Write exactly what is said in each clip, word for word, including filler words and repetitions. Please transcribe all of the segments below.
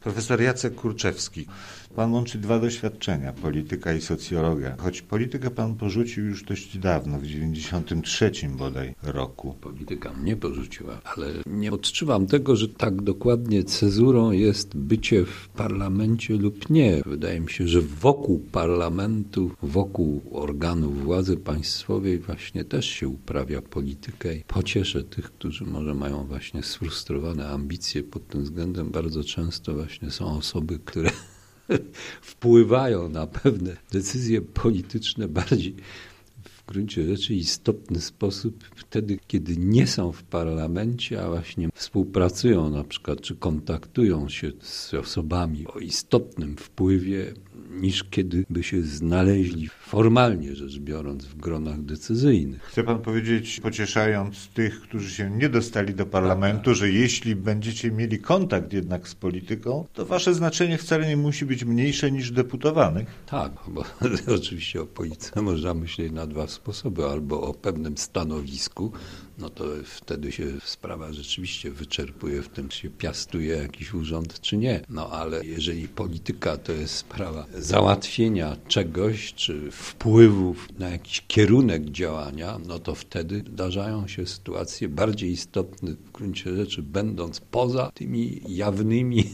Profesor Jacek Kurczewski. Pan łączy dwa doświadczenia, polityka i socjologia. Choć politykę pan porzucił już dość dawno, w dziewięćdziesiątym trzecim bodaj roku. Polityka mnie porzuciła, ale nie odczuwam tego, że tak dokładnie cezurą jest bycie w parlamencie lub nie. Wydaje mi się, że wokół parlamentu, wokół organów władzy państwowej właśnie też się uprawia politykę i pocieszę tych, którzy może mają właśnie sfrustrowane ambicje pod tym względem. Bardzo często właśnie są osoby, które wpływają na pewne decyzje polityczne bardziej w gruncie rzeczy istotny sposób wtedy, kiedy nie są w parlamencie, a właśnie współpracują na przykład, czy kontaktują się z osobami o istotnym wpływie, niż kiedy by się znaleźli formalnie rzecz biorąc w gronach decyzyjnych. Chce pan powiedzieć, pocieszając tych, którzy się nie dostali do parlamentu, że jeśli będziecie mieli kontakt jednak z polityką, to wasze znaczenie wcale nie musi być mniejsze niż deputowanych? Tak, bo oczywiście o polityce można myśleć na dwa sposoby. Albo o pewnym stanowisku, no to wtedy się sprawa rzeczywiście wyczerpuje w tym, czy się piastuje jakiś urząd, czy nie. No ale jeżeli polityka to jest sprawa załatwienia czegoś, czy wpływów na jakiś kierunek działania, no to wtedy zdarzają się sytuacje bardziej istotne w gruncie rzeczy, będąc poza tymi jawnymi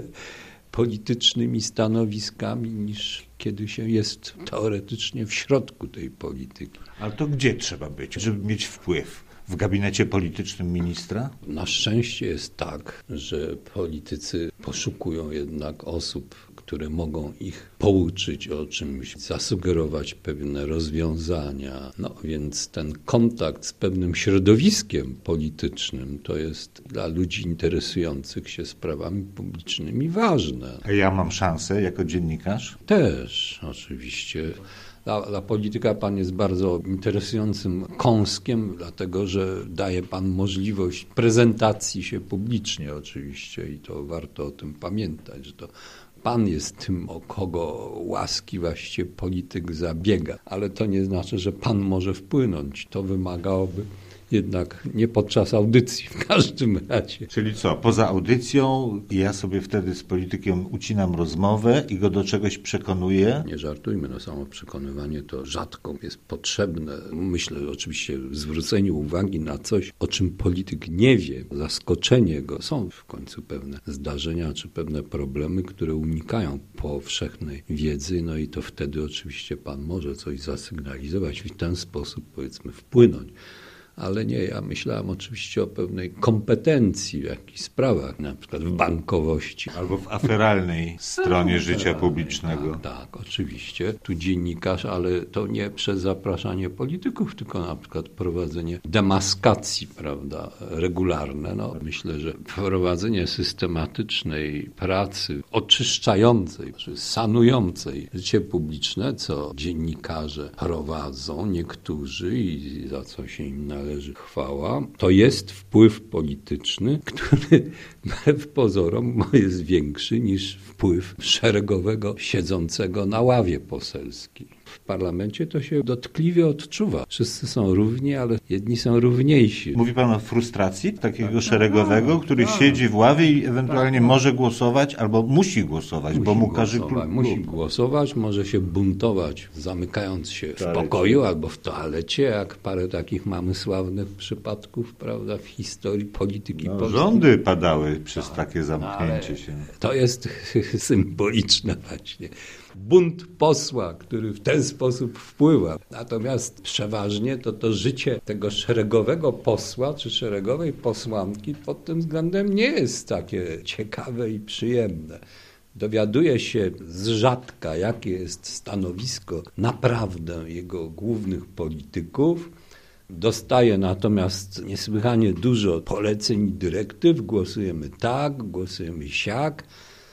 politycznymi stanowiskami, niż kiedy się jest teoretycznie w środku tej polityki. Ale to gdzie trzeba być, żeby mieć wpływ? W gabinecie politycznym ministra? Na szczęście jest tak, że politycy poszukują jednak osób, które mogą ich pouczyć o czymś, zasugerować pewne rozwiązania. No więc ten kontakt z pewnym środowiskiem politycznym to jest dla ludzi interesujących się sprawami publicznymi ważne. A ja mam szansę jako dziennikarz? Też, oczywiście. Dla, dla polityka pan jest bardzo interesującym kąskiem, dlatego że daje pan możliwość prezentacji się publicznie oczywiście i to warto o tym pamiętać, że to pan jest tym, o kogo łaski właściwie polityk zabiega, ale to nie znaczy, że pan może wpłynąć. To wymagałoby jednak nie podczas audycji w każdym razie. Czyli co, poza audycją ja sobie wtedy z politykiem ucinam rozmowę i go do czegoś przekonuję? Nie żartujmy, no samo przekonywanie to rzadko jest potrzebne. Myślę oczywiście zwrócenie uwagi na coś, o czym polityk nie wie, zaskoczenie go. Są w końcu pewne zdarzenia czy pewne problemy, które unikają powszechnej wiedzy, no i to wtedy oczywiście pan może coś zasygnalizować i w ten sposób powiedzmy wpłynąć. Ale nie, ja myślałem oczywiście o pewnej kompetencji w jakichś sprawach, na przykład w bankowości. Albo w aferalnej stronie no, życia publicznego. Tak, tak, oczywiście. Tu dziennikarz, ale to nie przez zapraszanie polityków, tylko na przykład prowadzenie demaskacji, prawda, regularne. No, myślę, że prowadzenie systematycznej pracy oczyszczającej, czy sanującej życie publiczne, co dziennikarze prowadzą, niektórzy i za co się im należy chwała, to jest wpływ polityczny, który wbrew pozorom jest większy niż wpływ szeregowego siedzącego na ławie poselskiej. W parlamencie to się dotkliwie odczuwa. Wszyscy są równi, ale jedni są równiejsi. Mówi pan o frustracji takiego tak, szeregowego, tak, który tak. siedzi w ławie i ewentualnie tak, może głosować albo musi głosować, musi bo mu każe klub. Musi głosować, może się buntować, zamykając się w pokoju albo w toalecie, jak parę takich mamy sławnych przypadków, prawda, w historii polityki no, polskiej. Rządy padały przez tak, takie zamknięcie się. To jest symboliczne właśnie. Bunt posła, który w ten sposób wpływa. Natomiast przeważnie to to życie tego szeregowego posła czy szeregowej posłanki pod tym względem nie jest takie ciekawe i przyjemne. Dowiaduje się z rzadka, jakie jest stanowisko naprawdę jego głównych polityków. Dostaje natomiast niesłychanie dużo poleceń i dyrektyw. Głosujemy tak, głosujemy siak.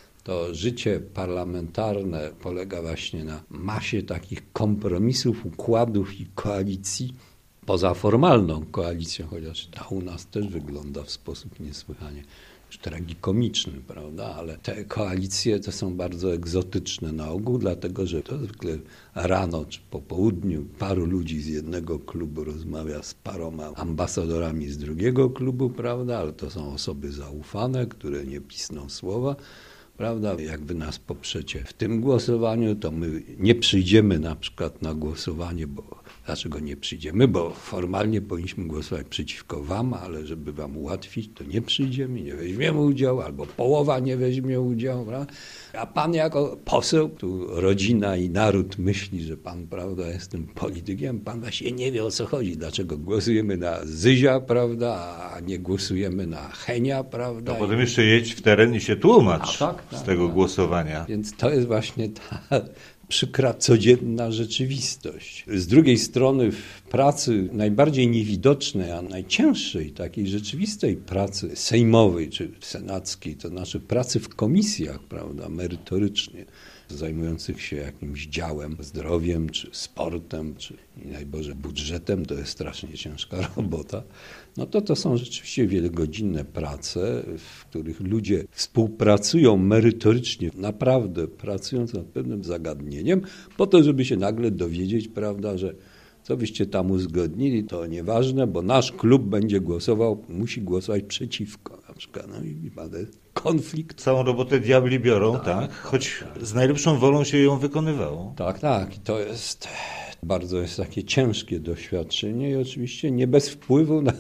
To życie parlamentarne polega właśnie na masie takich kompromisów, układów i koalicji, poza formalną koalicją, chociaż ta u nas też wygląda w sposób niesłychanie już tragikomiczny, prawda? Ale te koalicje to są bardzo egzotyczne na ogół, dlatego że to zwykle rano czy po południu paru ludzi z jednego klubu rozmawia z paroma ambasadorami z drugiego klubu, prawda? Ale to są osoby zaufane, które nie pisną słowa. prawda? Jak wy nas poprzecie w tym głosowaniu, to my nie przyjdziemy na przykład na głosowanie, bo dlaczego nie przyjdziemy? Bo formalnie powinniśmy głosować przeciwko wam, ale żeby wam ułatwić, to nie przyjdziemy, nie weźmiemy udziału, albo połowa nie weźmie udziału, prawda? A pan jako poseł, tu rodzina i naród myśli, że pan, prawda, jest tym politykiem, pan właśnie nie wie, o co chodzi, dlaczego głosujemy na Zyzia, prawda, a nie głosujemy na Henia, prawda? To potem jeszcze jedź w teren i się tłumacz A, tak, tak, z tego tak. głosowania. Więc to jest właśnie ta przykra, codzienna rzeczywistość. Z drugiej strony w pracy najbardziej niewidocznej, a najcięższej, takiej rzeczywistej pracy sejmowej czy senackiej, to znaczy pracy w komisjach, prawda, merytorycznie, zajmujących się jakimś działem, zdrowiem, czy sportem, czy nie daj Boże budżetem, to jest strasznie ciężka robota, no to to są rzeczywiście wielogodzinne prace, w których ludzie współpracują merytorycznie, naprawdę pracując nad pewnym zagadnieniem, po to, żeby się nagle dowiedzieć, prawda, że co byście tam uzgodnili, to nieważne, bo nasz klub będzie głosował, musi głosować przeciwko na przykład. No i mamy konflikt. Całą robotę diabli biorą, tak? Tak, Choć z najlepszą wolą się ją wykonywało. Tak, tak. I to jest bardzo jest takie ciężkie doświadczenie i oczywiście nie bez wpływu na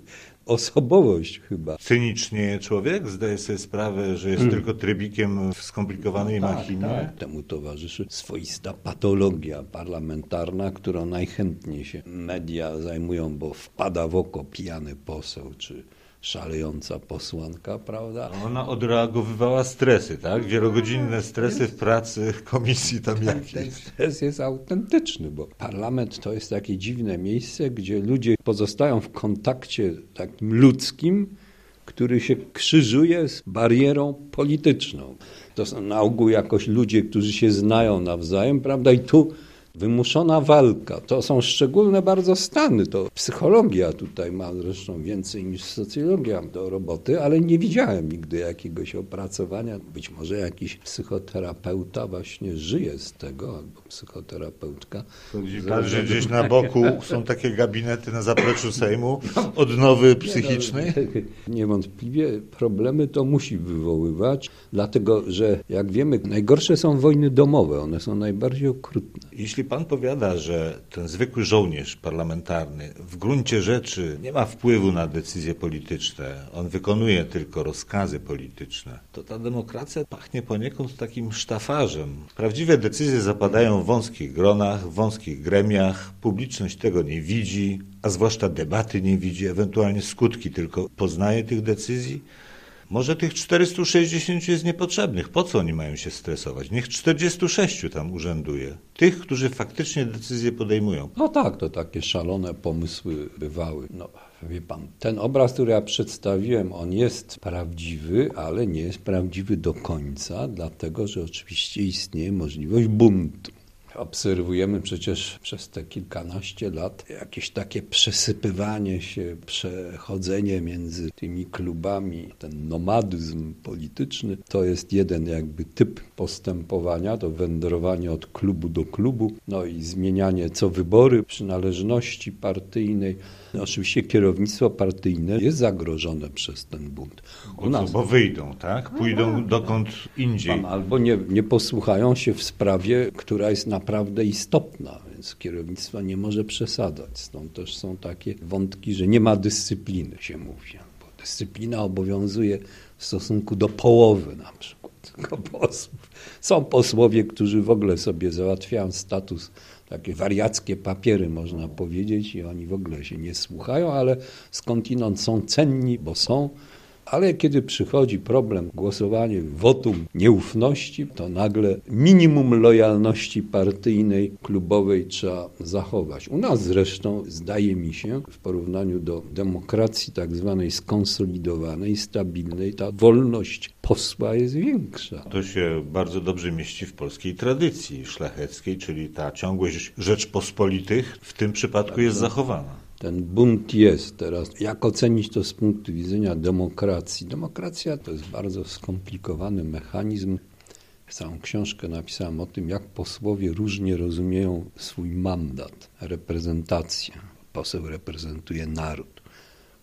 osobowość chyba. Cynicznie człowiek zdaje sobie sprawę, że jest hmm. tylko trybikiem w skomplikowanej no tak, machinie. Tak. Temu towarzyszy swoista patologia parlamentarna, którą najchętniej się media zajmują, bo wpada w oko pijany poseł czy szalejąca posłanka, prawda? Ona odreagowywała stresy, tak? Wielogodzinne stresy w pracy komisji tam jakieś. Ten stres jest autentyczny, bo parlament to jest takie dziwne miejsce, gdzie ludzie pozostają w kontakcie takim ludzkim, który się krzyżuje z barierą polityczną. To są na ogół jakoś ludzie, którzy się znają nawzajem, prawda? I tu wymuszona walka. To są szczególne bardzo stany. To psychologia tutaj ma zresztą więcej niż socjologia do roboty, ale nie widziałem nigdy jakiegoś opracowania. Być może jakiś psychoterapeuta właśnie żyje z tego, albo psychoterapeutka. Widzi pan, że gdzieś na boku są takie gabinety na zapleczu Sejmu, odnowy psychicznej? Niewątpliwie problemy to musi wywoływać, dlatego że jak wiemy, najgorsze są wojny domowe. One są najbardziej okrutne. Jeśli pan powiada, że ten zwykły żołnierz parlamentarny w gruncie rzeczy nie ma wpływu na decyzje polityczne, on wykonuje tylko rozkazy polityczne, to ta demokracja pachnie poniekąd takim sztafarzem. Prawdziwe decyzje zapadają w wąskich gronach, w wąskich gremiach, publiczność tego nie widzi, a zwłaszcza debaty nie widzi, ewentualnie skutki tylko poznaje tych decyzji. Może tych czterystu sześćdziesięciu jest niepotrzebnych. Po co oni mają się stresować? Niech czterdziestu sześciu tam urzęduje. Tych, którzy faktycznie decyzje podejmują. No tak, to takie szalone pomysły bywały. No, wie pan, ten obraz, który ja przedstawiłem, on jest prawdziwy, ale nie jest prawdziwy do końca, dlatego że oczywiście istnieje możliwość buntu. Obserwujemy przecież przez te kilkanaście lat jakieś takie przesypywanie się, przechodzenie między tymi klubami, ten nomadyzm polityczny. To jest jeden jakby typ postępowania, to wędrowanie od klubu do klubu, no i zmienianie co wybory przynależności partyjnej. No oczywiście kierownictwo partyjne jest zagrożone przez ten bunt. U nas, bo wyjdą, tak? Pójdą dokąd indziej. Albo nie, nie posłuchają się w sprawie, która jest naprawdę istotna, więc kierownictwo nie może przesadzać. Stąd też są takie wątki, że nie ma dyscypliny, się mówi. Bo dyscyplina obowiązuje w stosunku do połowy na przykład tylko posłów. Są posłowie, którzy w ogóle sobie załatwiają status, takie wariackie papiery można powiedzieć i oni w ogóle się nie słuchają, ale skądinąd są cenni, bo są. Ale kiedy przychodzi problem głosowania, wotum nieufności, to nagle minimum lojalności partyjnej, klubowej trzeba zachować. U nas zresztą, zdaje mi się, w porównaniu do demokracji tak zwanej skonsolidowanej, stabilnej, ta wolność posła jest większa. To się bardzo dobrze mieści w polskiej tradycji szlacheckiej, czyli ta ciągłość Rzeczpospolitych w tym przypadku jest zachowana. Ten bunt jest teraz. Jak ocenić to z punktu widzenia demokracji? Demokracja to jest bardzo skomplikowany mechanizm. Całą książkę napisałem o tym, jak posłowie różnie rozumieją swój mandat, reprezentację. Poseł reprezentuje naród.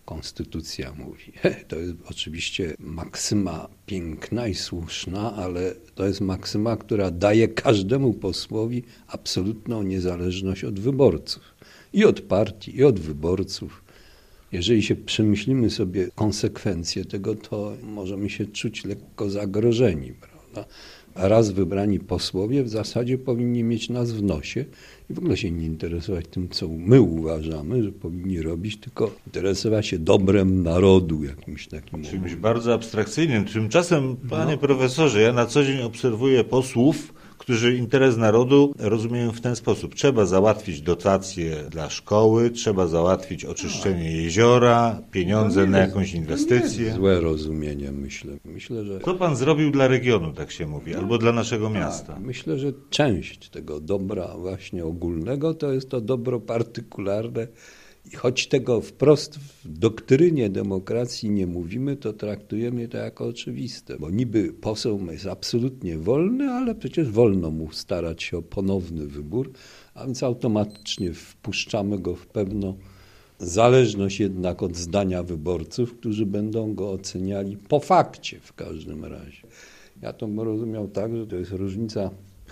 konstytucja mówi. To jest oczywiście maksyma piękna i słuszna, ale to jest maksyma, która daje każdemu posłowi absolutną niezależność od wyborców. I od partii, i od wyborców. Jeżeli się przemyślimy sobie konsekwencje tego, to możemy się czuć lekko zagrożeni, prawda? A raz wybrani posłowie w zasadzie powinni mieć nas w nosie i w ogóle się nie interesować tym, co my uważamy, że powinni robić, tylko interesować się dobrem narodu, jakimś takim. Czymś bardzo abstrakcyjnym. Tymczasem, panie no. profesorze, ja na co dzień obserwuję posłów, którzy interes narodu rozumieją w ten sposób. Trzeba załatwić dotacje dla szkoły, trzeba załatwić oczyszczenie jeziora, pieniądze na jakąś inwestycję. Złe rozumienie, myślę. myślę że... Co pan zrobił dla regionu, tak się mówi, albo dla naszego miasta? Myślę, że część tego dobra właśnie ogólnego to jest to dobro partykularne. I choć tego wprost w doktrynie demokracji nie mówimy, to traktujemy to jako oczywiste. Bo niby poseł jest absolutnie wolny, ale przecież wolno mu starać się o ponowny wybór, a więc automatycznie wpuszczamy go w pewną zależność jednak od zdania wyborców, którzy będą go oceniali po fakcie w każdym razie. Ja to bym rozumiał tak, że to jest różnica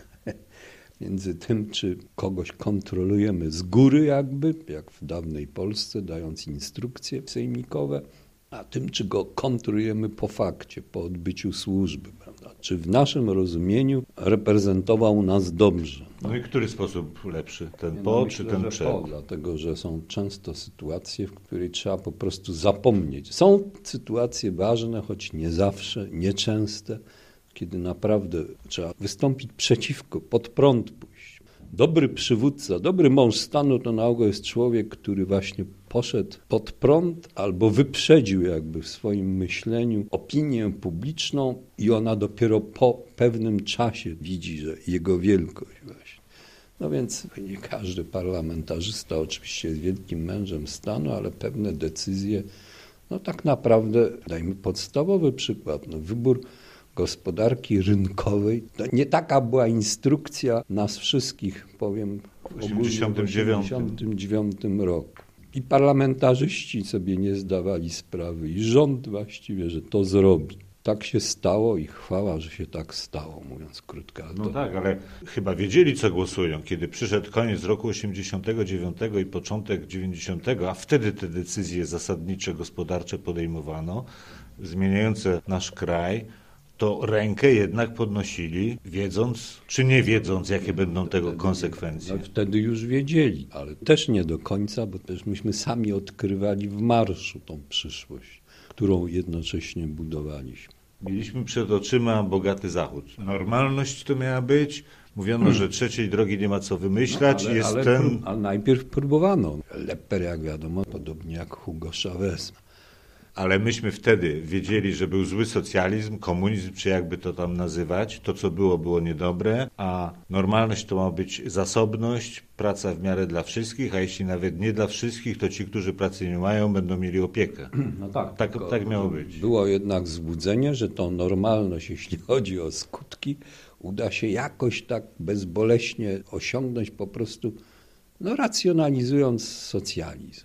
między tym, czy kogoś kontrolujemy z góry jakby, jak w dawnej Polsce, dając instrukcje sejmikowe, a tym, czy go kontrolujemy po fakcie, po odbyciu służby, prawda? Czy w naszym rozumieniu reprezentował nas dobrze. No i który sposób lepszy? Ten po, no, czy myślę, ten przed? Po, dlatego, że są często sytuacje, w której trzeba po prostu zapomnieć. Są sytuacje ważne, choć nie zawsze, nieczęste, kiedy naprawdę trzeba wystąpić przeciwko, pod prąd pójść. Dobry przywódca, dobry mąż stanu to na ogół jest człowiek, który właśnie poszedł pod prąd albo wyprzedził jakby w swoim myśleniu opinię publiczną i ona dopiero po pewnym czasie widzi, że jego wielkość właśnie. No więc nie każdy parlamentarzysta oczywiście jest wielkim mężem stanu, ale pewne decyzje, no tak naprawdę, dajmy podstawowy przykład, no wybór gospodarki rynkowej. To nie taka była instrukcja nas wszystkich, powiem, w osiemdziesiątym dziewiątym roku. I parlamentarzyści sobie nie zdawali sprawy i rząd właściwie, że to zrobi. Tak się stało i chwała, że się tak stało, mówiąc krótko. No tak, ale chyba wiedzieli, co głosują. Kiedy przyszedł koniec roku osiemdziesiątego dziewiątego i początek dziewięćdziesiątego, a wtedy te decyzje zasadnicze, gospodarcze podejmowano, zmieniające nasz kraj, to rękę jednak podnosili, wiedząc czy nie wiedząc, jakie będą tego wtedy, konsekwencje. No, wtedy już wiedzieli, ale też nie do końca, bo też myśmy sami odkrywali w marszu tą przyszłość, którą jednocześnie budowaliśmy. Mieliśmy przed oczyma bogaty Zachód. Normalność to miała być. Mówiono, że trzeciej drogi nie ma co wymyślać. No, ale, jest ale, ten... A najpierw próbowano. Lepper, jak wiadomo, podobnie jak Hugo Chavez. Ale myśmy wtedy wiedzieli, że był zły socjalizm, komunizm, czy jakby to tam nazywać. To, co było, było niedobre, a normalność to ma być zasobność, praca w miarę dla wszystkich, a jeśli nawet nie dla wszystkich, to ci, którzy pracy nie mają, będą mieli opiekę. No tak, tak, tak miało być. Było jednak złudzenie, że tą normalność, jeśli chodzi o skutki, uda się jakoś tak bezboleśnie osiągnąć, po prostu no, racjonalizując socjalizm.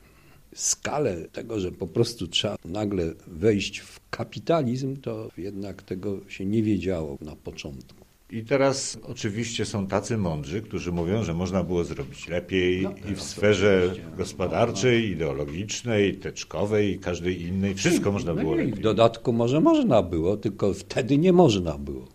Skalę tego, że po prostu trzeba nagle wejść w kapitalizm, to jednak tego się nie wiedziało na początku. I teraz oczywiście są tacy mądrzy, którzy mówią, że można było zrobić lepiej no, i w sferze gospodarczej, ideologicznej, teczkowej i każdej innej. Wszystko można było no lepiej. W dodatku może można było, tylko wtedy nie można było.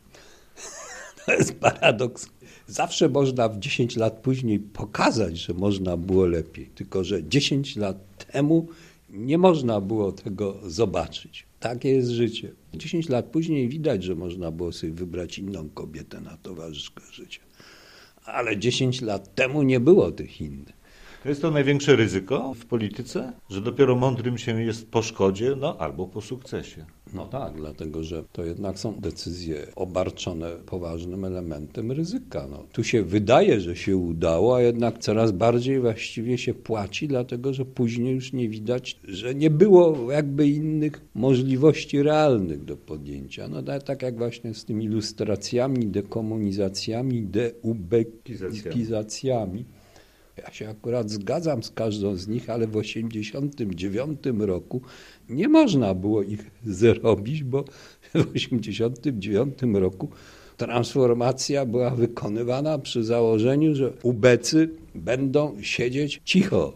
To jest paradoks. Zawsze można w dziesięć lat później pokazać, że można było lepiej, tylko że dziesięć lat temu nie można było tego zobaczyć. Takie jest życie. dziesięć lat później widać, że można było sobie wybrać inną kobietę na towarzyszkę życia. Ale dziesięć lat temu nie było tych innych. To jest to największe ryzyko w polityce, że dopiero mądrym się jest po szkodzie, no albo po sukcesie. No tak, dlatego że to jednak są decyzje obarczone poważnym elementem ryzyka. No, tu się wydaje, że się udało, a jednak coraz bardziej właściwie się płaci, dlatego że później już nie widać, że nie było jakby innych możliwości realnych do podjęcia. No tak jak właśnie z tymi ilustracjami, dekomunizacjami, deubekizacjami. Ja się akurat zgadzam z każdą z nich, ale w osiemdziesiątym dziewiątym roku nie można było ich zrobić, bo w osiemdziesiątym dziewiątym roku transformacja była wykonywana przy założeniu, że ubecy będą siedzieć cicho.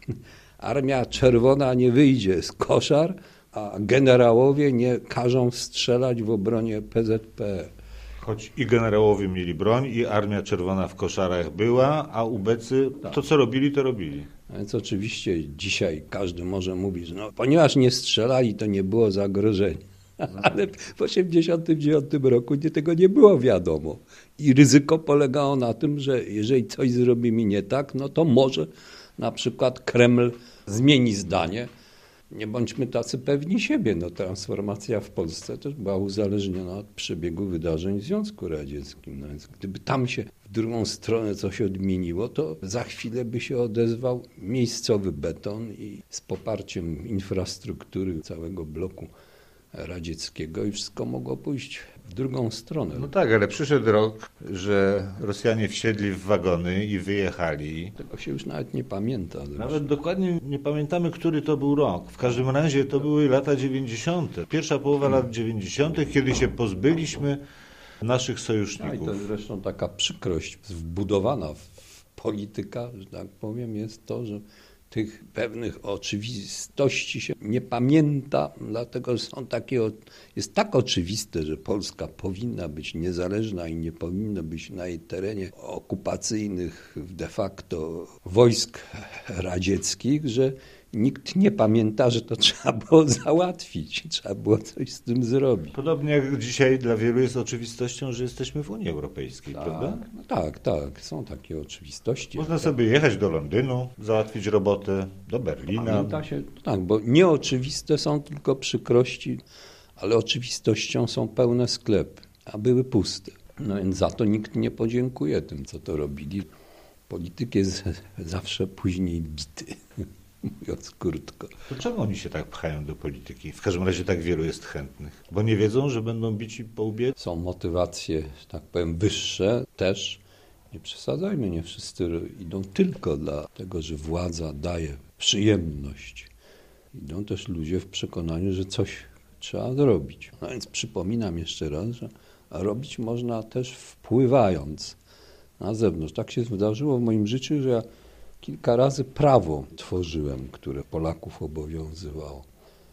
Armia Czerwona nie wyjdzie z koszar, a generałowie nie każą strzelać w obronie P Z P R. Choć i generałowie mieli broń, i Armia Czerwona w koszarach była, a ubecy to, co robili, to robili. A więc oczywiście dzisiaj każdy może mówić, że no, ponieważ nie strzelali, to nie było zagrożenia. Ale w osiemdziesiątym dziewiątym roku nie, tego nie było wiadomo. I ryzyko polegało na tym, że jeżeli coś zrobimy nie tak, no to może na przykład Kreml zmieni zdanie. Nie bądźmy tacy pewni siebie. No, transformacja w Polsce też była uzależniona od przebiegu wydarzeń w Związku Radzieckim. No więc gdyby tam się w drugą stronę coś odmieniło, to za chwilę by się odezwał miejscowy beton i z poparciem infrastruktury całego bloku radzieckiego i wszystko mogło pójść w drugą stronę. No tak, ale przyszedł rok, że Rosjanie wsiedli w wagony i wyjechali. Tego się już nawet nie pamięta. Zresztą. Nawet dokładnie nie pamiętamy, który to był rok. W każdym razie to były lata dziewięćdziesiąte. Pierwsza połowa lat dziewięćdziesiątych, kiedy się pozbyliśmy naszych sojuszników. No i to jest zresztą taka przykrość wbudowana w polityka, że tak powiem, jest to, że tych pewnych oczywistości się nie pamięta, dlatego są takie, jest tak oczywiste, że Polska powinna być niezależna i nie powinno być na jej terenie okupacyjnych de facto wojsk radzieckich, że nikt nie pamięta, że to trzeba było załatwić, trzeba było coś z tym zrobić. Podobnie jak dzisiaj dla wielu jest oczywistością, że jesteśmy w Unii Europejskiej, tak, prawda? No tak, tak, są takie oczywistości. Można sobie jechać do Londynu, załatwić robotę, do Berlina. Pamięta się, tak, bo nieoczywiste są tylko przykrości, ale oczywistością są pełne sklepy, a były puste. No więc za to nikt nie podziękuje tym, co to robili. Polityk jest zawsze później bity. Mówiąc krótko. To czemu oni się tak pchają do polityki? W każdym razie tak wielu jest chętnych. Bo nie wiedzą, że będą bici po łbie? Są motywacje, że tak powiem, wyższe też. Nie przesadzajmy, nie wszyscy idą tylko dlatego, że władza daje przyjemność. Idą też ludzie w przekonaniu, że coś trzeba zrobić. No więc przypominam jeszcze raz, że robić można też wpływając na zewnątrz. Tak się zdarzyło w moim życiu, że ja kilka razy prawo tworzyłem, które Polaków obowiązywało.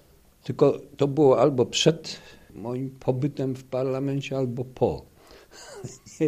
Tylko to było albo przed moim pobytem w parlamencie, albo po. Nie,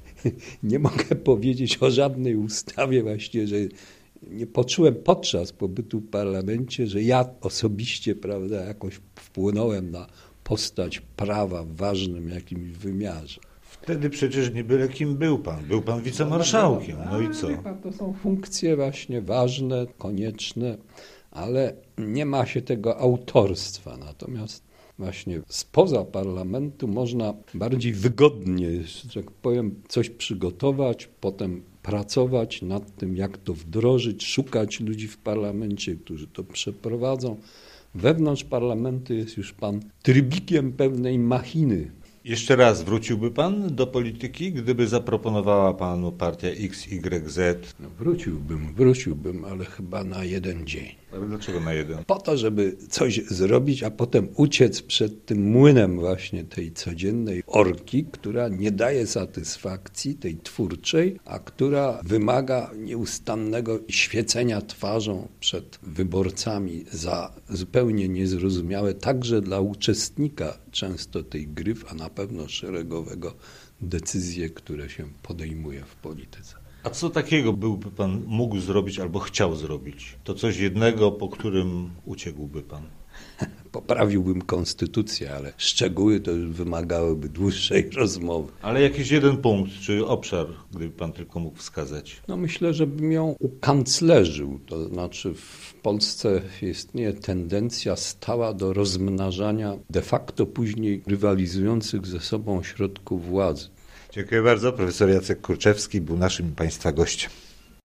nie mogę powiedzieć o żadnej ustawie właśnie, że nie poczułem podczas pobytu w parlamencie, że ja osobiście, prawda, jakoś wpłynąłem na postać prawa w ważnym jakimś wymiarze. Wtedy przecież nie byle kim był pan. Był pan wicemarszałkiem. No i co? To są funkcje właśnie ważne, konieczne, ale nie ma się tego autorstwa. Natomiast właśnie spoza parlamentu można bardziej wygodnie, że tak powiem, coś przygotować, potem pracować nad tym, jak to wdrożyć, szukać ludzi w parlamencie, którzy to przeprowadzą. Wewnątrz parlamentu jest już pan trybikiem pewnej machiny. Jeszcze raz, wróciłby pan do polityki, gdyby zaproponowała panu partia X Y Z? No wróciłbym, wróciłbym, ale chyba na jeden dzień. Ale dlaczego na jeden? Po to, żeby coś zrobić, a potem uciec przed tym młynem właśnie tej codziennej orki, która nie daje satysfakcji, tej twórczej, a która wymaga nieustannego świecenia twarzą przed wyborcami za zupełnie niezrozumiałe, także dla uczestnika często tej gry, a na pewno szeregowego decyzje, które się podejmuje w polityce. A co takiego byłby pan mógł zrobić albo chciał zrobić? To coś jednego, po którym uciekłby pan? Poprawiłbym konstytucję, ale szczegóły to już wymagałyby dłuższej rozmowy. Ale jakiś jeden punkt, czy obszar, gdyby pan tylko mógł wskazać? No myślę, żebym ją ukanclerzył. To znaczy w Polsce istnieje tendencja stała do rozmnażania de facto później rywalizujących ze sobą środków władzy. Dziękuję bardzo. Profesor Jacek Kurczewski był naszym państwa gościem.